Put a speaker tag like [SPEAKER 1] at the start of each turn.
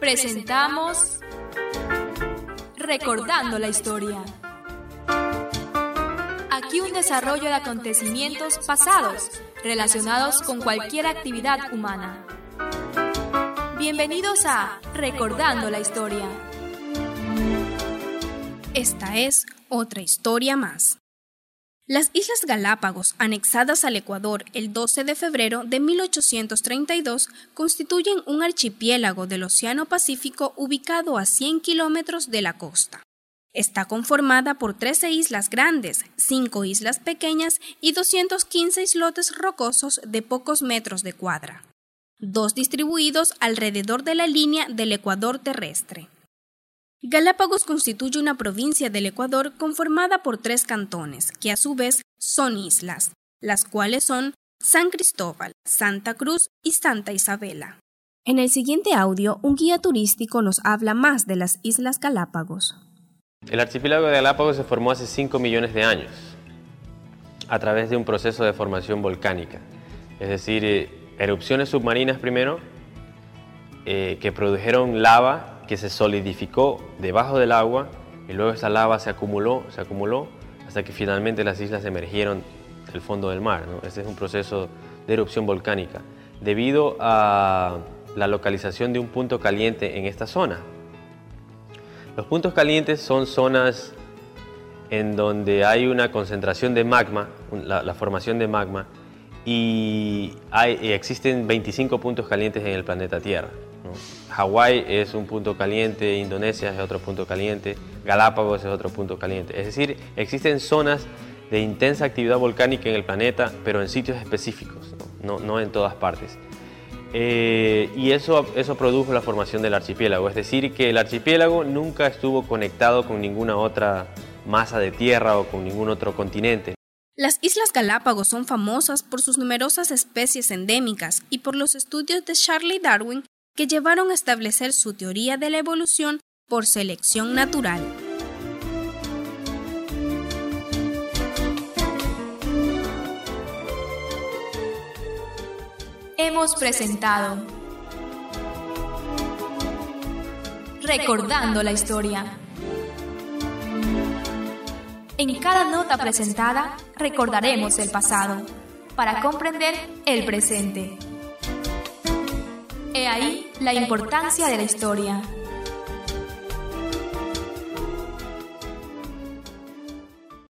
[SPEAKER 1] Presentamos Recordando la Historia. Aquí un desarrollo de acontecimientos pasados relacionados con cualquier actividad humana. Bienvenidos a Recordando la Historia.
[SPEAKER 2] Esta es otra historia más. Las Islas Galápagos, anexadas al Ecuador el 12 de febrero de 1832, constituyen un archipiélago del Océano Pacífico ubicado a 100 kilómetros de la costa. Está conformada por 13 islas grandes, 5 islas pequeñas y 215 islotes rocosos de pocos metros de cuadra, 2 distribuidos alrededor de la línea del ecuador terrestre. Galápagos constituye una provincia del Ecuador conformada por 3 cantones, que a su vez son islas, las cuales son San Cristóbal, Santa Cruz y Santa Isabela. En el siguiente audio, un guía turístico nos habla más de las Islas Galápagos.
[SPEAKER 3] El archipiélago de Galápagos se formó hace 5 millones de años a través de un proceso de formación volcánica, es decir, erupciones submarinas primero que produjeron lava que se solidificó debajo del agua y luego esa lava se acumuló hasta que finalmente las islas emergieron del fondo del mar, ¿no? Este es un proceso de erupción volcánica debido a la localización de un punto caliente en esta zona. Los puntos calientes son zonas en donde hay una concentración de magma, la formación de magma, y existen 25 puntos calientes en el planeta Tierra, ¿no? Hawái es un punto caliente, Indonesia es otro punto caliente, Galápagos es otro punto caliente. Es decir, existen zonas de intensa actividad volcánica en el planeta, pero en sitios específicos, no en todas partes. Y eso produjo la formación del archipiélago, es decir, que el archipiélago nunca estuvo conectado con ninguna otra masa de tierra o con ningún otro continente.
[SPEAKER 2] Las Islas Galápagos son famosas por sus numerosas especies endémicas y por los estudios de Charles Darwin que llevaron a establecer su teoría de la evolución por selección natural.
[SPEAKER 1] Hemos presentado Recordando la Historia. En cada nota presentada recordaremos el pasado para comprender el presente. He ahí la importancia de la historia.